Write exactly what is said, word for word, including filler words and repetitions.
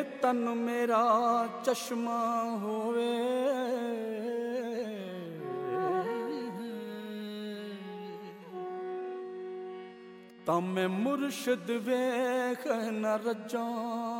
ਤਨ ਮੇਰਾ ਚਸ਼ਮਾ ਹੋਵੇ, ਤਾਂ ਮੈਂ ਮੁਰਸ਼ਦ ਵੇਖ ਨ ਰੱਜਾਂ।